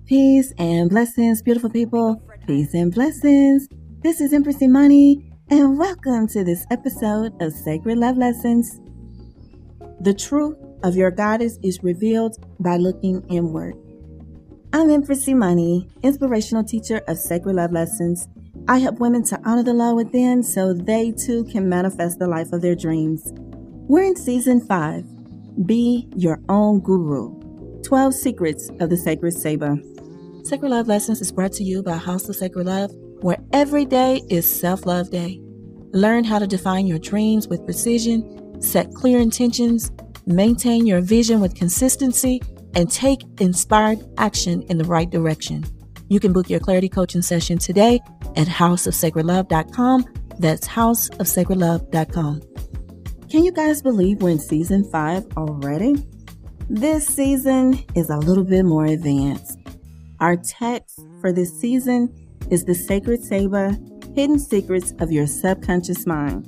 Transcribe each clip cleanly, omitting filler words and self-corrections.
Peace and blessings, beautiful people. Peace and blessings. This is Empress Imani, and welcome to this episode of Sacred Love Lessons. The truth of your goddess is revealed by looking inward. I'm Empress Imani, inspirational teacher of Sacred Love Lessons. I help women to honor the law within so they too can manifest the life of their dreams. We're in season 5. Be your own guru. 12 secrets of the Sacred Saber. Sacred Love Lessons is brought to you by House of Sacred Love, where every day is Self-Love Day. Learn how to define your dreams with precision, set clear intentions, maintain your vision with consistency, and take inspired action in the right direction. You can book your clarity coaching session today at houseofsacredlove.com. That's houseofsacredlove.com. Can you guys believe we're in season 5 already? This season is a little bit more advanced. Our text for this season is The Sacred Saber, Hidden Secrets of Your Subconscious Mind.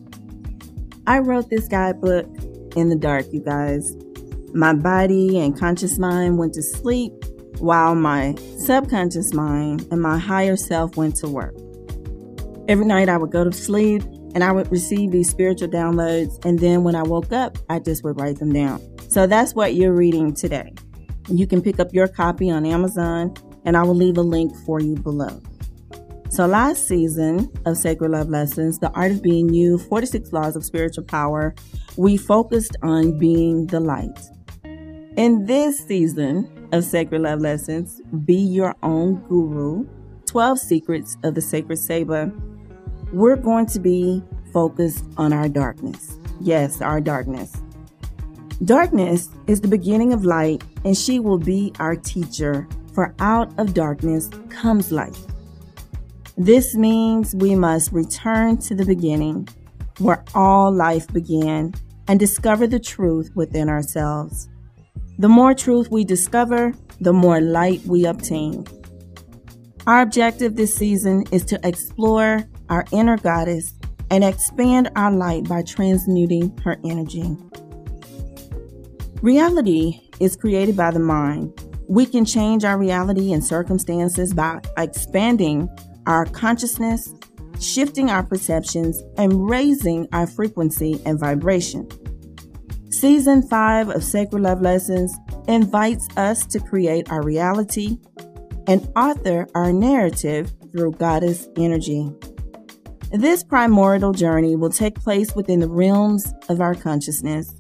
I wrote this guidebook in the dark, you guys. My body and conscious mind went to sleep while my subconscious mind and my higher self went to work. Every night I would go to sleep and I would receive these spiritual downloads, and then when I woke up, I just would write them down. So that's what you're reading today. You can pick up your copy on Amazon, and I will leave a link for you below. So last season of Sacred Love Lessons, The Art of Being You, 46 Laws of Spiritual Power, we focused on being the light. In this season of Sacred Love Lessons, Be Your Own Guru, 12 Secrets of the Sacred Saber, we're going to be focused on our darkness. Yes, our darkness. Darkness is the beginning of light, and she will be our teacher, for out of darkness comes light. This means we must return to the beginning, where all life began, and discover the truth within ourselves. The more truth we discover, the more light we obtain. Our objective this season is to explore our inner goddess and expand our light by transmuting her energy. Reality is created by the mind. We can change our reality and circumstances by expanding our consciousness, shifting our perceptions, and raising our frequency and vibration. Season 5 of Sacred Love Lessons invites us to create our reality and author our narrative through goddess energy. This primordial journey will take place within the realms of our consciousness.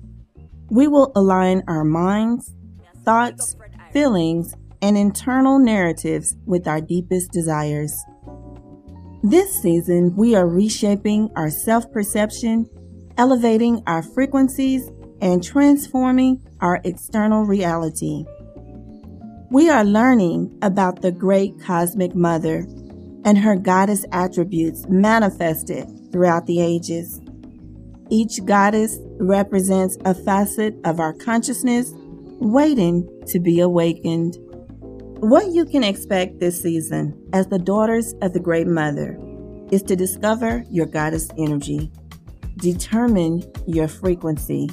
We will align our minds, thoughts, feelings, and internal narratives with our deepest desires. This season, we are reshaping our self-perception, elevating our frequencies, and transforming our external reality. We are learning about the great cosmic mother and her goddess attributes manifested throughout the ages. Each goddess represents a facet of our consciousness waiting to be awakened. What you can expect this season as the daughters of the Great Mother is to discover your goddess energy, determine your frequency,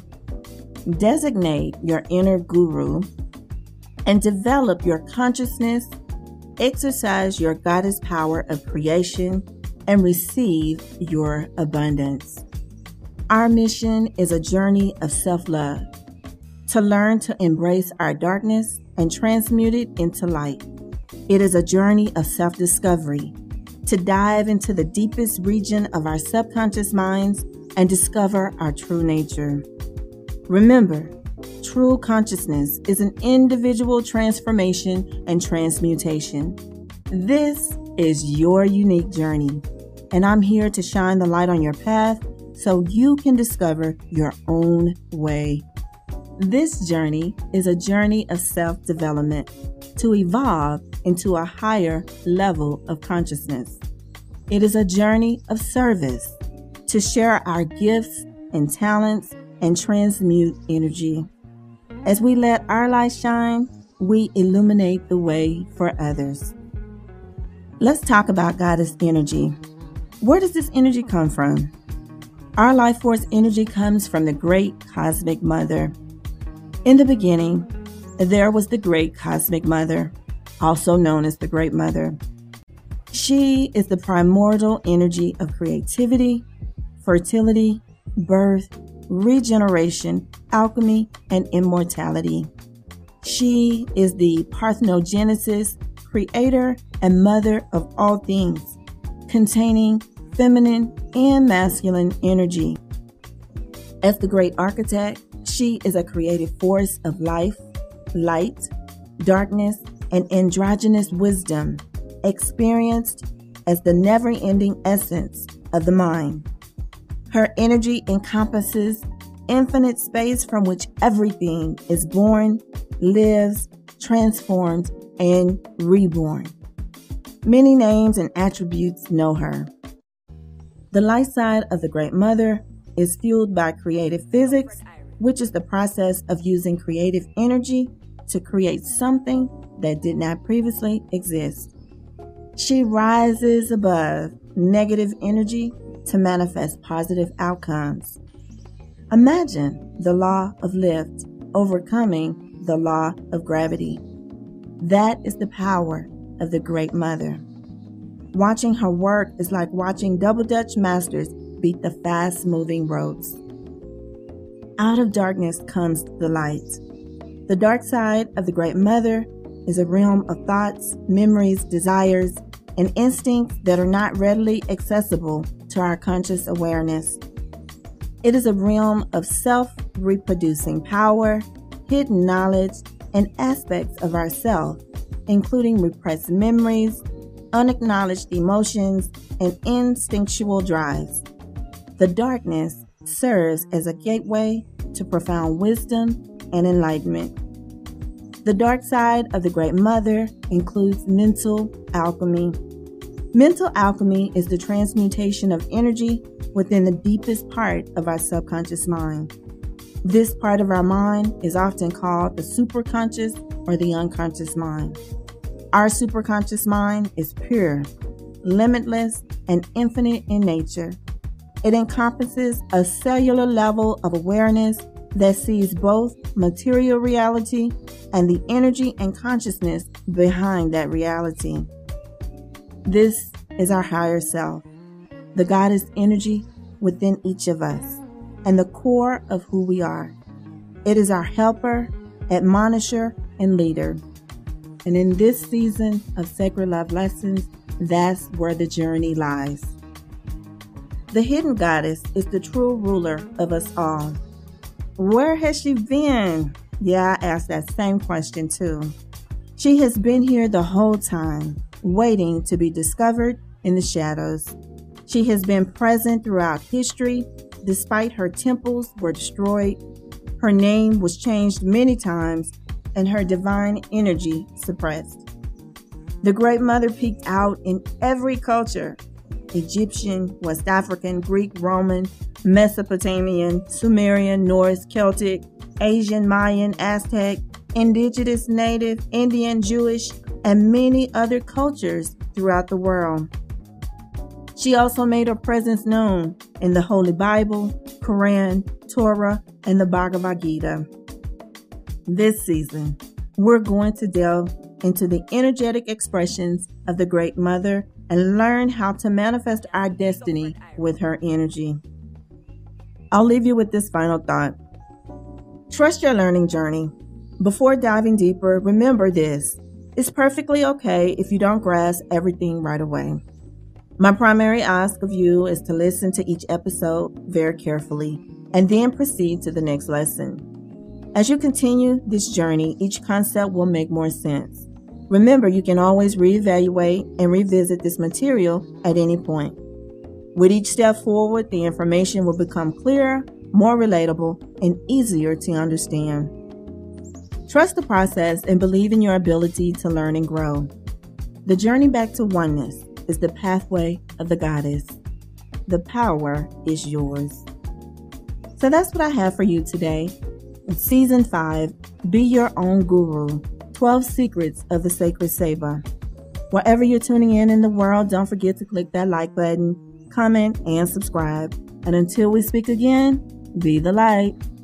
designate your inner guru, and develop your consciousness, exercise your goddess power of creation, and receive your abundance. Our mission is a journey of self-love, to learn to embrace our darkness and transmute it into light. It is a journey of self-discovery, to dive into the deepest region of our subconscious minds and discover our true nature. Remember, true consciousness is an individual transformation and transmutation. This is your unique journey, and I'm here to shine the light on your path so you can discover your own way. This journey is a journey of self-development to evolve into a higher level of consciousness. It is a journey of service to share our gifts and talents and transmute energy. As we let our light shine, we illuminate the way for others. Let's talk about goddess energy. Where does this energy come from? Our life force energy comes from the great cosmic mother. In the beginning, there was the great cosmic mother, also known as the Great Mother. She is the primordial energy of creativity, fertility, birth, regeneration, alchemy, and immortality. She is the parthenogenesis, creator, and mother of all things, containing feminine and masculine energy. As the great architect, she is a creative force of life, light, darkness, and androgynous wisdom, experienced as the never-ending essence of the mind. Her energy encompasses infinite space from which everything is born, lives, transformed, and reborn. Many names and attributes know her. The light side of the Great Mother is fueled by creative physics, which is the process of using creative energy to create something that did not previously exist. She rises above negative energy to manifest positive outcomes. Imagine the law of lift overcoming the law of gravity. That is the power of the Great Mother. Watching her work is like watching double Dutch masters beat the fast-moving ropes. Out of darkness comes the light. The dark side of the Great Mother is a realm of thoughts, memories, desires, and instincts that are not readily accessible to our conscious awareness. It is a realm of self-reproducing power, hidden knowledge, and aspects of ourself, including repressed memories, unacknowledged emotions, and instinctual drives. The darkness serves as a gateway to profound wisdom and enlightenment. The dark side of the Great Mother includes mental alchemy. Mental alchemy is the transmutation of energy within the deepest part of our subconscious mind. This part of our mind is often called the superconscious or the unconscious mind. Our superconscious mind is pure, limitless, and infinite in nature. It encompasses a cellular level of awareness that sees both material reality and the energy and consciousness behind that reality. This is our higher self, the goddess energy within each of us, and the core of who we are. It is our helper, admonisher, and leader. And in this season of Sacred Love Lessons, that's where the journey lies. The hidden goddess is the true ruler of us all. Where has she been? Yeah, I asked that same question too. She has been here the whole time, waiting to be discovered in the shadows. She has been present throughout history, despite her temples were destroyed, her name was changed many times, and her divine energy suppressed. The Great Mother peeked out in every culture: Egyptian, West African, Greek, Roman, Mesopotamian, Sumerian, Norse, Celtic, Asian, Mayan, Aztec, Indigenous, Native, Indian, Jewish, and many other cultures throughout the world. She also made her presence known in the Holy Bible, Quran, Torah, and the Bhagavad Gita. This season, we're going to delve into the energetic expressions of the Great Mother and learn how to manifest our destiny with her energy. I'll leave you with this final thought. Trust your learning journey. Before diving deeper, remember this: it's perfectly okay if you don't grasp everything right away. My primary ask of you is to listen to each episode very carefully and then proceed to the next lesson. As you continue this journey, each concept will make more sense. Remember, you can always reevaluate and revisit this material at any point. With each step forward, the information will become clearer, more relatable, and easier to understand. Trust the process and believe in your ability to learn and grow. The journey back to oneness is the pathway of the goddess. The power is yours. So that's what I have for you today. In Season 5, Be Your Own Guru, 12 Secrets of the Sacred Saber. Wherever you're tuning in the world, don't forget to click that like button, comment, and subscribe. And until we speak again, be the light.